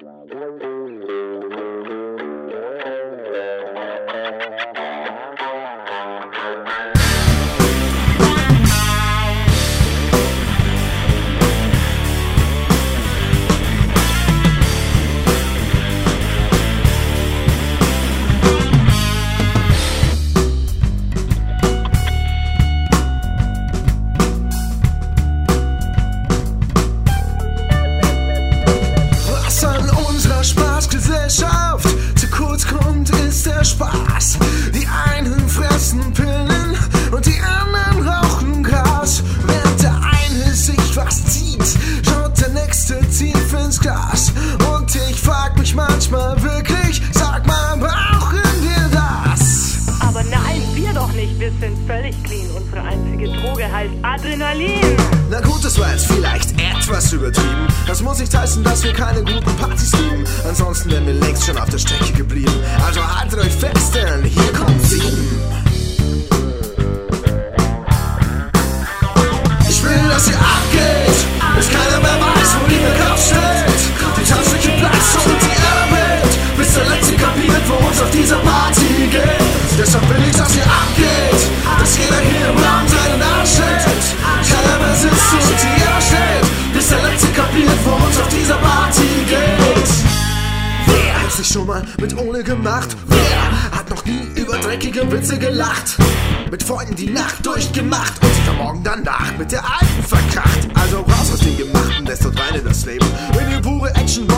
Spaßgesellschaft zu kurz kommt, ist der Spaß. Die einen fressen Pillen und die anderen rauchen Gras. Während der eine sich was zieht, schaut der nächste tief ins Glas. Und ich frag mich manchmal wirklich, sag mal, brauchen wir das? Aber nein, wir doch nicht, wir sind völlig clean. Unsere einzige Droge heißt Adrenalin. Na gut, das war jetzt vielleicht etwas übertrieben. Das muss nicht heißen, dass wir keine guten Partys lieben. Ansonsten wären wir längst schon auf der Strecke geblieben. Also haltet euch fest, denn hier kommt 7. Ich will, dass ihr abgeht, bis keiner mehr weiß, wo die Bergauf steht. Die Tanzfläche Platz und die Erde, bis der Letzte kapiert, wo uns auf dieser Party geht. Deshalb will ich, dass ihr abgeht, dass jeder hier im Raum seinen Arsch hält. Keiner mehr sitzt und hier steht, bis der Letzte kapiert, wo uns auf dieser Party geht. Wer hat's nicht schon mal mit Ole gemacht? Wer hat noch nie über dreckige Witze gelacht? Mit Freunden die Nacht durchgemacht und sich am Morgen danach mit der Alten verkracht. Also raus aus den Gemachten, lässt dort rein in das Leben. Wenn ihr pure Action